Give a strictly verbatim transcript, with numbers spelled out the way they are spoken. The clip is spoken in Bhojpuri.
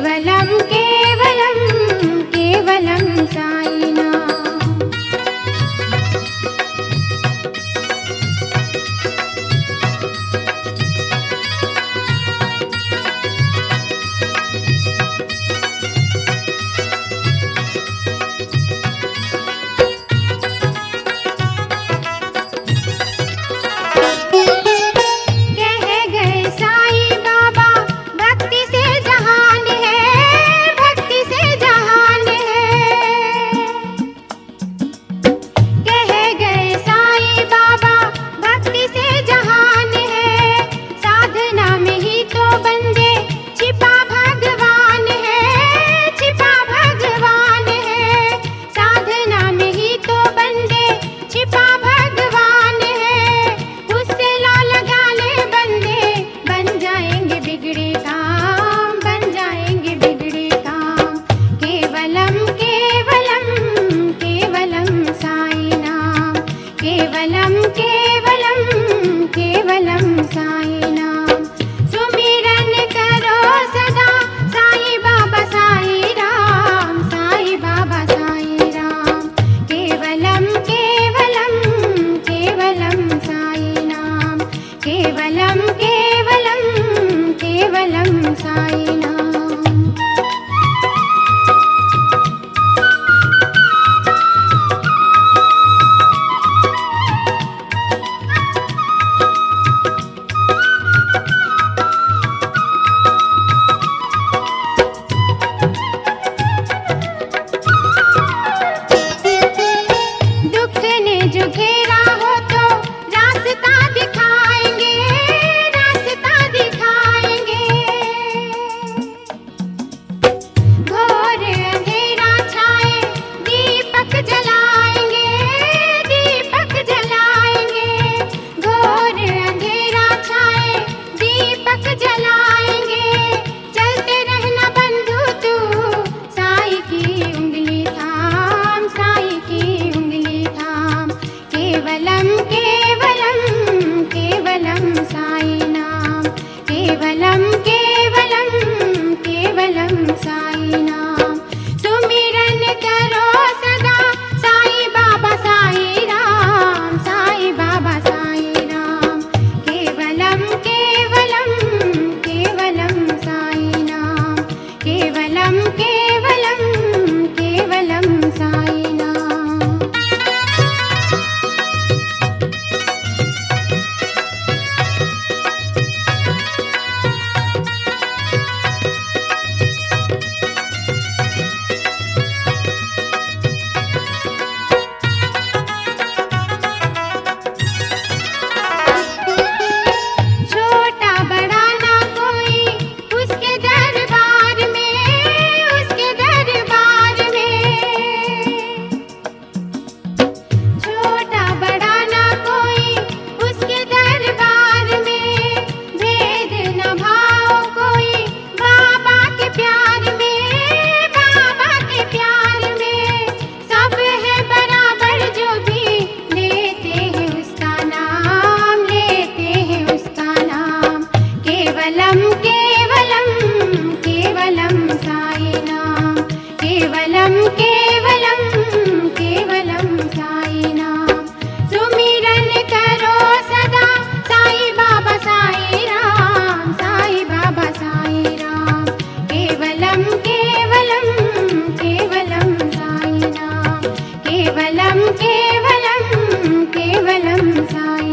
केवलं केवलं केवलं साईनाम। केवलं केवलं केवलं साईनाम। सुमिरन करो सदा साईं बाबा साईं राम, साईं बाबा साईं राम। केवलं केवलं केवलं साईनाम, केवलं केवलं केवलं साईनाम। जो घेरा हो तो रास्ता दिखाएंगे, रास्ता दिखाएंगे। घोर अंधेरा छाए दीपक जलाएंगे, दीपक जलाएंगे। घोर अंधेरा छाए दीपक जलाएंगे। चलते रहना बंधु तू साईं की उंगली थाम, साईं की उंगली थाम। केवलं केवलं केवलं साईनाम, केवलं केवलं केवलं साईनाम। सुमिरन करो सदा साईं बाबा साईं राम, साईं बाबा साईं राम। केवलं केवलं केवलं साईनाम, केवलं केवलं केवलं साईनाम। केवलं केवलं केवलं साईनाम। सुमिरन करो सदा साईं बाबा साईं राम, साईं बाबा साईं राम। केवलं केवलं केवलं साईनाम, केवलं केवलं केवलं साईनाम।